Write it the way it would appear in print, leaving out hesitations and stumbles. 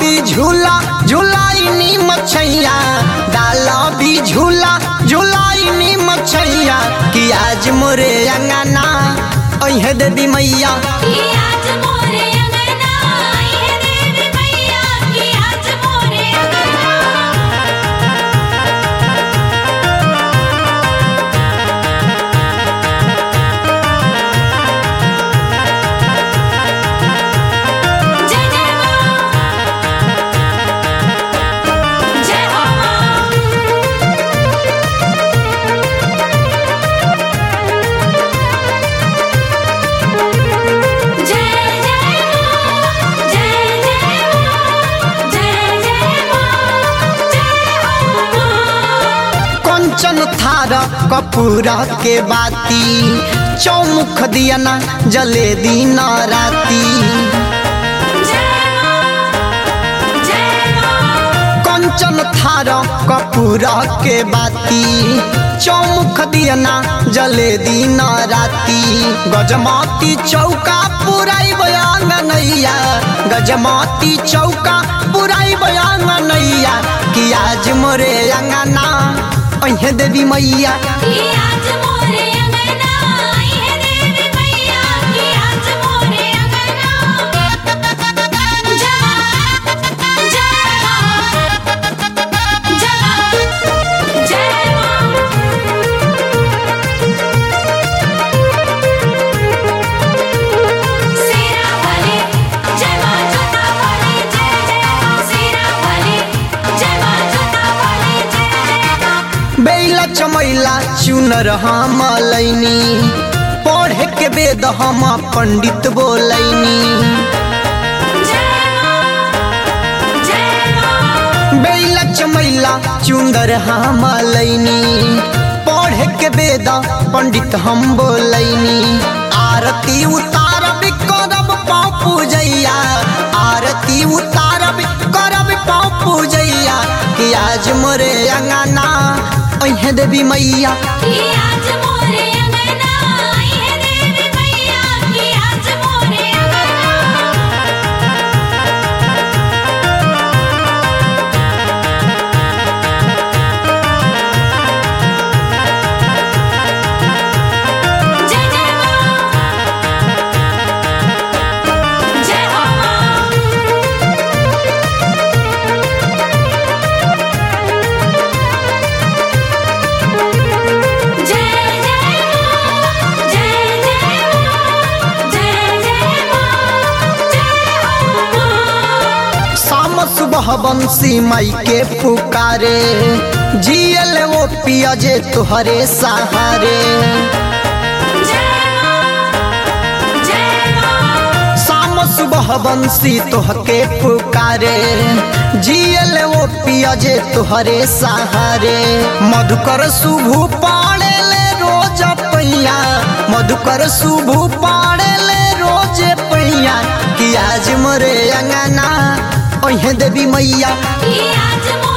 भी झूला झूलाइनी मछैया, डाला भी झूला झूलाइनी मछैया, कि आज मोरे अंगना अहे देवी मैया। कंचन थार कपूरा के बाती, चौमुख दिया ना जले दिन राती। कंचन थार कपूरा के बाती, चौमुख दिया ना जले दिन राती। गजमती चौका पुराई बयांगनैया, गजमती चौका पुराई बयांगनैया, कि आज मोरे अंगना अहे देवी मैया। बेला चमैला चुनर हम लैनी, पढ़े के वेद हम पंडित बोलैनी। बेला चमैला चुनर हम लैनी, पढ़े के वेद पंडित हम बोलैनी। आरती उतारब करब पाँव पूजैया, आरती उतारब करब पाँव पूजैया, कि आज मोरे अंगना अहे देवी मैया। सुबह बंसी माई के पुकारे, जियल वो पिया जे तुहरे सहारे। शाम सुबह बंसी तोहके पुकारे, जियल वो पिया जे तुहरे सहारे। मधुकर शुभु पाड़े ले रोज पैया, मधुकर शुभु पाड़े ले रोज पैया, कि आज मोरे अंगना अहे देवी मैया।